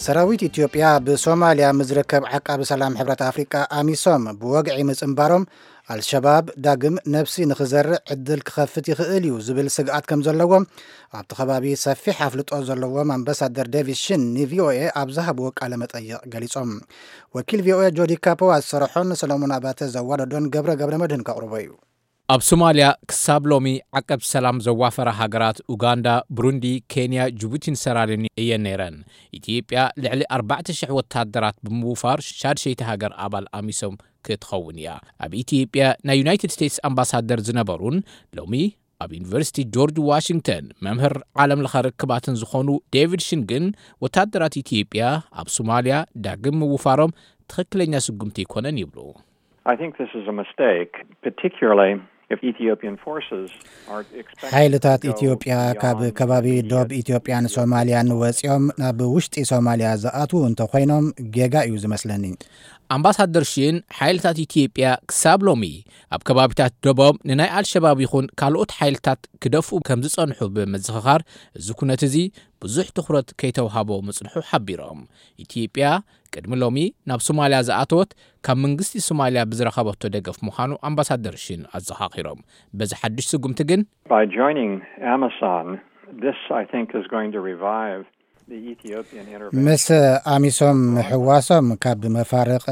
ሰራዊት ኢትዮጵያ በሶማሊያ ምዝረከብ ዓቃብ ሰላም ሕብረት አፍሪካ አሚሶም ብወግዒ ምጽምባሮም አልሸባብ ዳግም ነፍሲ ንኽዘርዕ ዕድል ክኸፍት ይኽእል እዩ ዝብል ስግኣት ከም ዘለዎም ኣብቲ ከባቢ ሰፊሕ ኣፍልጦ ዘለዎም ኣምባሳደር ዴቪድ ሽን ንቪኦኤ ኣብ ዝሃብዎ ቃለ መጠይቕ ገሊጾም። ወኪል ቪኦኤ ጆዲ ካፖ ኣሰረሖን ሰሎሞን አባተ ዘዋደዶን ገብረ መድህን ከቕርቦ እዩ። ኣብ ሶማሊያ ክሳብ ሎሚ ዓቀብ ሰላም ዘዋፈረ ሃገራት ኡጋንዳ፣ ብሩንዲ፣ ኬንያ፣ ጅቡቲን ሰራልን እየን ነይረን። ኢትዮጵያ ልዕሊ 4,000 ወታደራት ብምውፋር ሻድሸይቲ ሃገር ኣባል ኣሚሶም ክትኸውን እያ። ኣብ ኢትዮጵያ ናይ ዩናይትድ ስቴትስ ኣምባሳደር ዝነበሩን ሎሚ ኣብ ዩኒቨርሲቲ ጆርጅ ዋሽንግተን መምህር ዓለም ለኸ ርክባትን ዝኾኑ ዴቪድ ሽን ግን ወታደራት ኢትዮጵያ ኣብ ሶማሊያ ዳግም ምውፋሮም ትኽክለኛ ስጉምቲ ይኮነን ይብሉ። I think this is a mistake, particularly if Ethiopian forces are expected ሓይልታት ኢትዮጵያ ካብ ከባቢ ዶብ ኢትዮጵያን ሶማሊያን ወፂኦም ናብ ውሽጢ ሶማሊያ ዝኣትዉ እንተኾይኖም ጌጋ እዩ ዝመስለኒ። ኣምባሳደር ሽን ሓይልታት ኢትዮጵያ ክሳብ ሎሚ ኣብ ከባቢታት ደቦም ንናይ አልሸባብ ይኹን ካልኦት ሓይልታት ክደፍኡ ከም ዝጸንሑ ብምዝኽኻር እዚ ኩነት እዚ ብዙሕ ትኹረት ከይተውሃቦ መጽንሑ ሓቢሮም። ኢትዮጵያ ቅድሚ ሎሚ ናብ ሶማሊያ ዝኣተወት ካብ መንግስቲ ሶማሊያ ብዝረኸበቶ ደገፍ ምዃኑ ኣምባሳደር ሽን ኣዘኻኺሮም። በዚ ሓድሽ ስጉምቲ ግን by joining Amazon, this I think is going to revive the Ethiopian intervention. ምስ ኣሚሶም ሕዋሶም ካብ መፋርቕ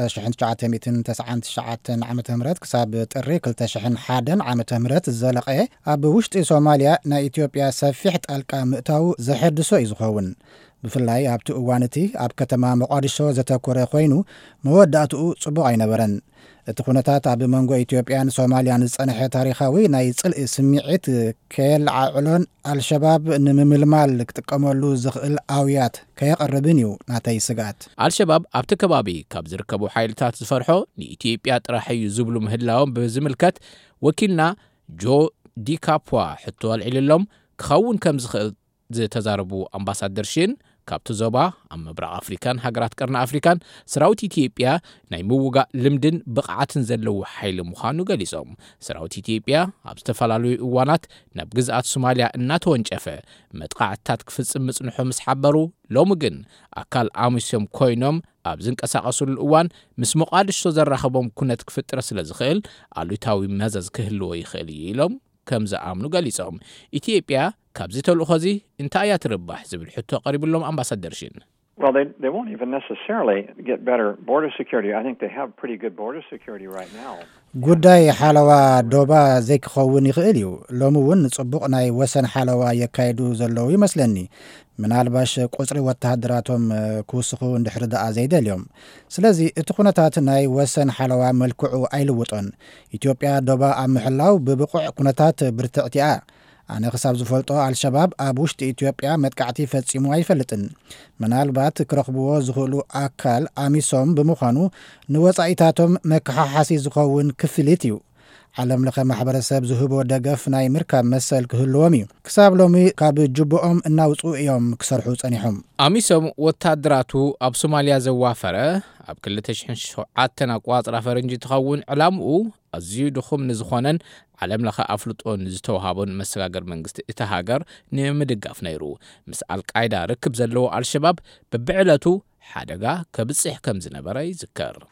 1999 ዓመተ ምህረት ክሳብ ጥሪ 2001 ዓመተ ምህረት ዘለቐ ኣብ ውሽጢ ሶማሊያ ናይ ኢትዮጵያ ሰፊሕ ጣልቃ ምእታው ዘሐድሶ እዩ ዝኸውን። ብፍላይ ኣብቲ እዋንቲ ኣብ ከተማ መቋዲሾ ዘተኮረ ኮይኑ መወዳእትኡ ጽቡቕ ኣይነበረን። እቲ ኩነታት ኣብ መንጎ ኢትዮጵያን ሶማሊያን ዝጸንሐ ታሪኻዊ ናይ ጽልኢ ስምዒት ከየለዓዕሎን አልሸባብ ንምምልማል ክጥቀመሉ ዝኽእል ኣውያት ከየቐርብን እዩ ናተይ ስጋት። አልሸባብ ኣብቲ ከባቢ ካብ ዝርከቡ ሓይልታት ዝፈርሖ ንኢትዮጵያ ጥራሕ እዩ ዝብሉ ምህላዎም ብዝምልከት ወኪልና ጆ ዲካፖ ሕቶ ኣልዒልሎም ክኸውን ከም ዝኽእል ዝተዛረቡ ኣምባሳደር ሽን ካብቲ ዞባ ኣብ ምብራቕ ኣፍሪካን ሃገራት ቀርኒ ኣፍሪካን ሰራዊት ኢትዮጵያ ናይ ምውጋእ ልምድን ብቕዓትን ዘለዎ ሓይሊ ምዃኑ ገሊጾም። ሰራዊት ኢትዮጵያ ኣብ ዝተፈላለዩ እዋናት ናብ ግዝኣት ሶማሊያ እናተወንጨፈ መጥቃዕትታት ክፍጽም ምጽንሑ ምስ ሓበሩ ሎሚ ግን ኣካል ኣሚሶም ኮይኖም ኣብ ዝንቀሳቐሱሉ እዋን ምስ ሞቃዲሾ ዘራኸቦም ኩነት ክፍጥረ ስለ ዝኽእል ኣሉታዊ መዘዝ ክህልዎ ይኽእል እዩ ኢሎም ከም ዝኣምኑ ገሊጾም። ኢትዮጵያ ካብዚ ተልእኾዚ እንታይ እያ ትርባሕ ዝብል ሕቶ ቀሪብሎም ኣምባሳደር ሽን Well, they won't even necessarily get better border security. I think they have pretty good border security right now. ጉዳይ ሓለዋ ዶባ ዘይክኸውን ይኽእል እዩ። ሎሚ እውን ጽቡቕ ናይ ወሰን ሓለዋ የካይዱ ዘለዉ ይመስለኒ። ምናልባሽ ቁጽሪ ወታደራቶም ክውስኹ እንድሕር ደኣ ዘይደልዮም። ስለዚ እቲ ኩነታት ናይ ወሰን ሓለዋ መልክዑ ኣይልውጦን። ኢትዮጵያ ዶባ ኣብ ምሕላው ብብቑዕ ኩነታት ብርትዕቲ እያ። ኣነ ክሳብ ዝፈልጦ አልሸባብ ኣብ ውሽጢ ኢትዮጵያ መጥቃዕቲ ፈጺሙ ኣይፈልጥን። ምናልባት ክረኽብዎ ዝኽእሉ ኣካል ኣሚሶም ብምዃኑ ንወጻኢታቶም መከሓሓሲ ዝኸውን ክፍሊት እዩ። ዓለም ለኸ ማሕበረሰብ ዝህቦ ደገፍ ናይ ምርካብ መሰል ክህልዎም እዩ። ክሳብ ሎሚ ካብ ጅቦኦም እናውፁ እዮም ክሰርሑ ጸኒሖም። ኣሚሶም ወታደራቱ ኣብ ሶማሊያ ዘዋፈረ ኣብ 2007 ኣቋጽራ ፈረንጂ ትኸውን ዕላምኡ ኣዝዩ ድኹም ንዝኾነን ዓለም ለኸ ኣፍልጦን ዝተዋሃቦን መሰጋገር መንግስቲ እቲ ሃገር ንምድጋፍ ነይሩ። ምስ አልቃይዳ ርክብ ዘለዎ አልሸባብ በብዕለቱ ሓደጋ ከብጽሕ ከም ዝነበረ ይዝከር።